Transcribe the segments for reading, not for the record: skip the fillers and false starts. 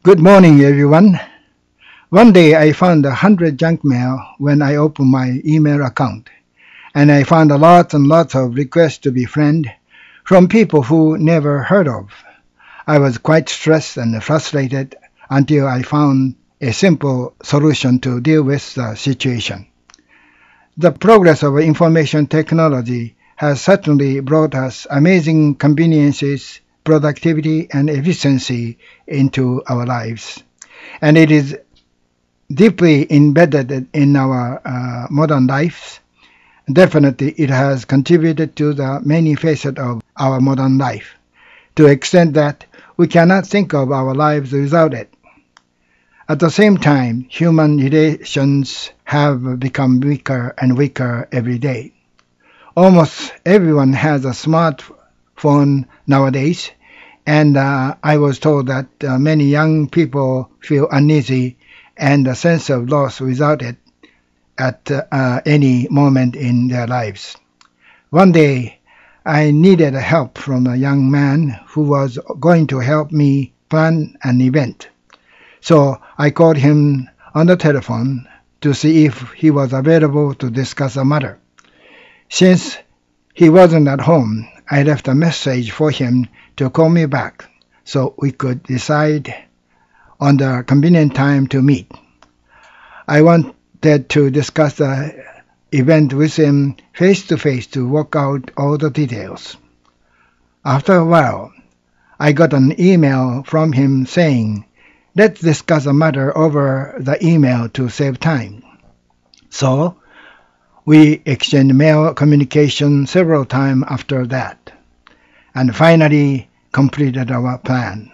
Good morning, everyone. One day I found 100 junk mail when I opened my email account, and I found a lot and lots of requests to be friend from people who never heard of. I was quite stressed and frustrated until I found a simple solution to deal with the situation. The progress of information technology has certainly brought us amazing conveniences, productivity, and efficiency into our lives. And it is deeply embedded in our modern lives. Definitely, it has contributed to the many facets of our modern life, to the extent that we cannot think of our lives without it. At the same time, human relations have become weaker and weaker every day. Almost everyone has a smartphone nowadays, and I was told that many young people feel uneasy and a sense of loss without it at any moment in their lives. One day, I needed help from a young man who was going to help me plan an event. So I called him on the telephone to see if he was available to discuss the matter. Since he wasn't at home, I left a message for him to call me back so we could decide on the convenient time to meet. I wanted to discuss the event with him face to face to work out all the details. After a while, I got an email from him saying, "Let's discuss the matter over the email to save time." So we exchanged mail communication several times after that, and finally completed our plan.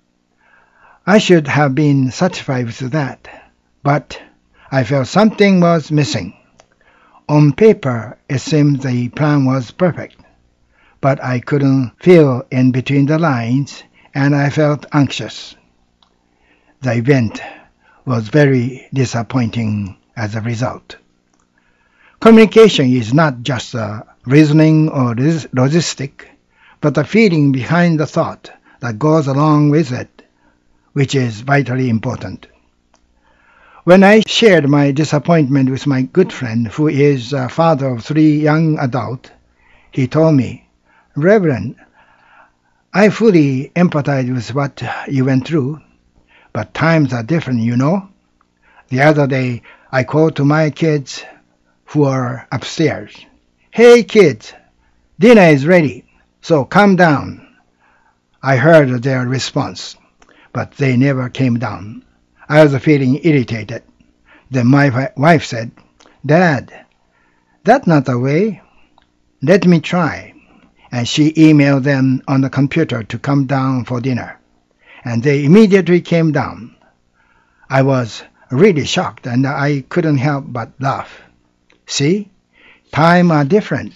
I should have been satisfied with that, but I felt something was missing. On paper, it seemed the plan was perfect, but I couldn't feel in between the lines, and I felt anxious. The event was very disappointing as a result. Communication is not just reasoning or logistic, but the feeling behind the thought that goes along with it, which is vitally important. When I shared my disappointment with my good friend, who is a father of 3 young adults, he told me, "Reverend, I fully empathize with what you went through, but times are different, you know." The other day, I called to my kids who are upstairs. "Hey kids, dinner is ready, so come down." I heard their response, but they never came down. I was feeling irritated. Then my wife said, "Dad, that's not the way. Let me try." And she emailed them on the computer to come down for dinner, and they immediately came down. I was really shocked, and I couldn't help but laugh. See, times are different.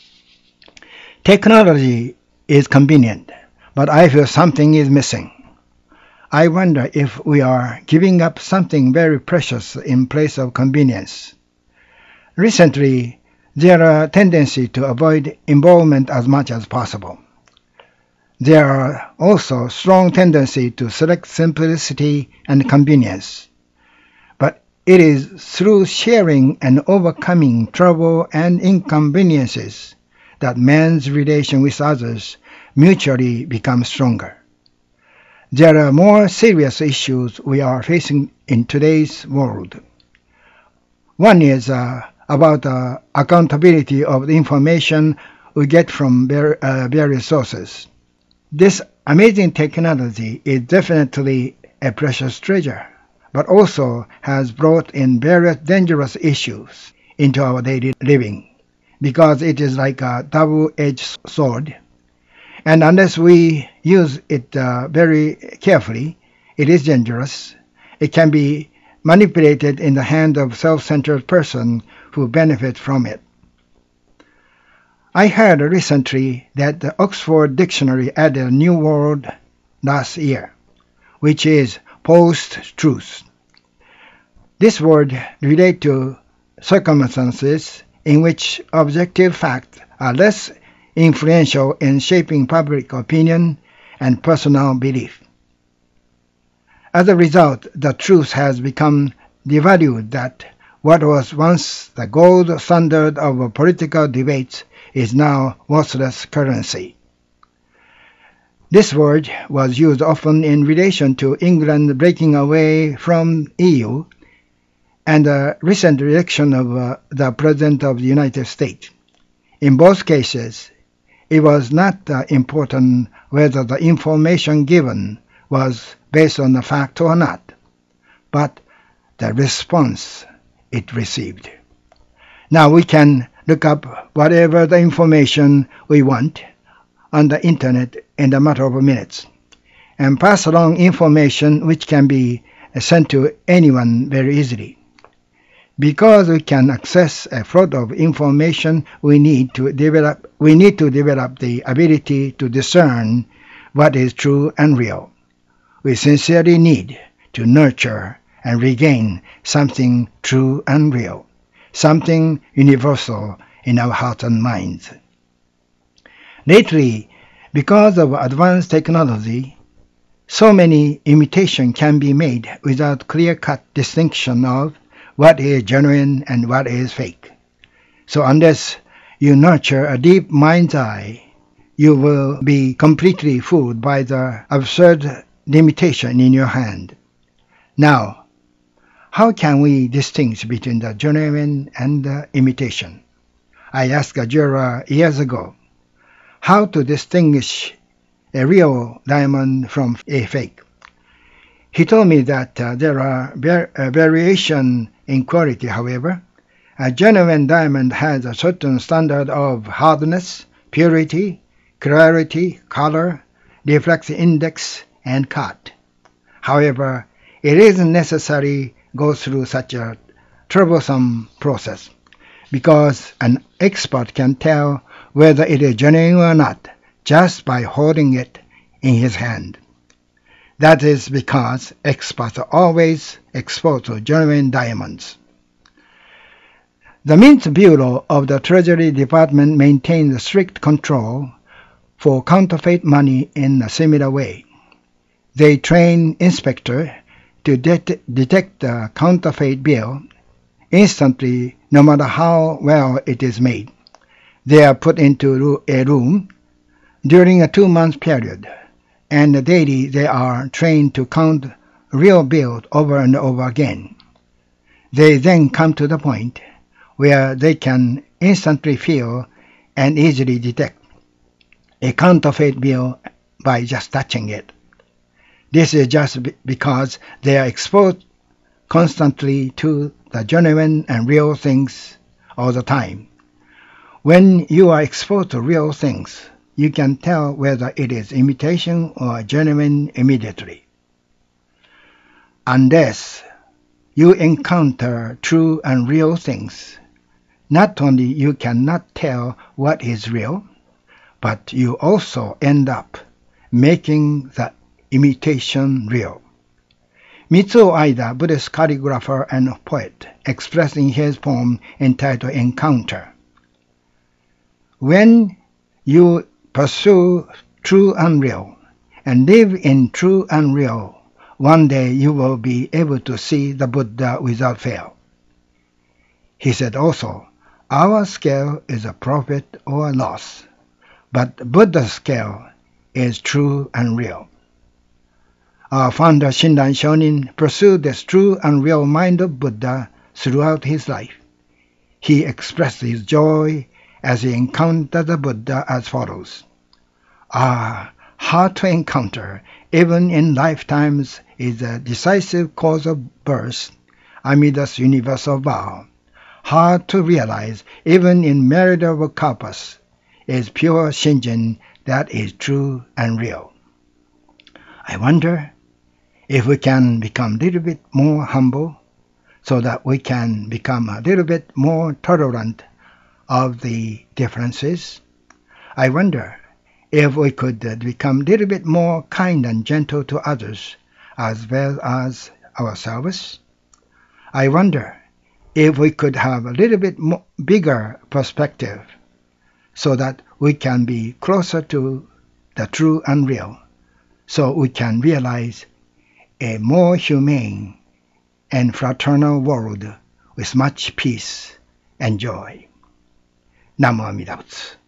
Technology is convenient, but I feel something is missing. I wonder if we are giving up something very precious in place of convenience. Recently, there are a tendency to avoid involvement as much as possible. There are also strong tendency to select simplicity and convenience. But it is through sharing and overcoming trouble and inconveniences that man's relation with others mutually becomes stronger. There are more serious issues we are facing in today's world. One is about the accountability of the information we get from various sources. This amazing technology is definitely a precious treasure, but also has brought in various dangerous issues into our daily living, because it is like a double-edged sword. And unless we use it very carefully, it is dangerous. It can be manipulated in the hand of self-centered person who benefit from it. I heard recently that the Oxford Dictionary added a new word last year, which is post-truth. This word relates to circumstances in which objective facts are less influential in shaping public opinion and personal belief. As a result, the truth has become devalued that what was once the gold standard of political debates is now worthless currency. This word was used often in relation to England breaking away from EU and the recent election of the President of the United States. In both cases, it was not important whether the information given was based on the fact or not, but the response it received. Now we can look up whatever the information we want on the internet in a matter of minutes and pass along information which can be sent to anyone very easily. Because we can access a flood of information, we need to develop the ability to discern what is true and real. We sincerely need to nurture and regain something true and real, something universal in our hearts and minds. Lately, because of advanced technology, so many imitations can be made without clear-cut distinction of what is genuine and what is fake. So unless you nurture a deep mind's eye, you will be completely fooled by the absurd imitation in your hand. Now, how can we distinguish between the genuine and the imitation? I asked a juror years ago how to distinguish a real diamond from a fake. He told me that there are variations in quality, however. A genuine diamond has a certain standard of hardness, purity, clarity, color, reflex index, and cut. However, it isn't necessary to go through such a troublesome process, because an expert can tell whether it is genuine or not just by holding it in his hand. That is because experts are always exposed to genuine diamonds. The Mint Bureau of the Treasury Department maintains strict control for counterfeit money in a similar way. They train inspectors to detect the counterfeit bill instantly, no matter how well it is made. They are put into a room during a 2-month period, and daily they are trained to count real bills over and over again. They then come to the point where they can instantly feel and easily detect a counterfeit bill by just touching it. This is just because they are exposed constantly to the genuine and real things all the time. When you are exposed to real things, you can tell whether it is imitation or genuine immediately. Unless you encounter true and real things, not only you cannot tell what is real, but you also end up making the imitation real. Mitsuo Aida, Buddhist calligrapher and poet, expressed in his poem entitled Encounter, "When you pursue true and real, and live in true and real, one day you will be able to see the Buddha without fail." He said also, "Our scale is a profit or a loss, but Buddha's scale is true and real." Our founder Shinran Shonin pursued this true and real mind of Buddha throughout his life. He expressed his joy as he encountered the Buddha as follows: hard to encounter, even in lifetimes, is a decisive cause of birth, Amida's universal vow. Hard to realize, even in merit of karpas, is pure Shinjin that is true and real. I wonder if we can become a little bit more humble so that we can become a little bit more tolerant of the differences. I wonder if we could become a little bit more kind and gentle to others as well as ourselves. I wonder if we could have a little bit more bigger perspective so that we can be closer to the true and real, so we can realize a more humane and fraternal world with much peace and joy. 南無阿弥陀仏。